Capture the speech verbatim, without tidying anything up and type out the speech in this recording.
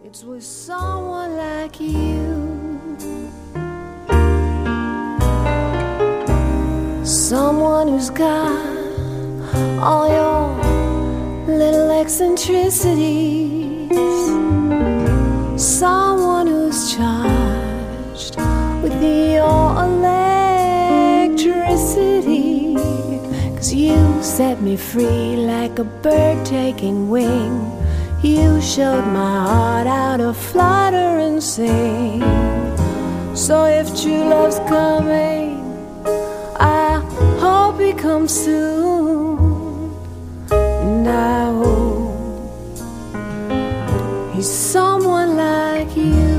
It's with someone like you. Someone who's got all your little eccentricities. Someone who's charged with your electricity. 'Cause you set me free like a bird taking wing. You showed my heart how to flutter and sing. So if true love's coming, I hope he comes soon. And I hope he's someone like you.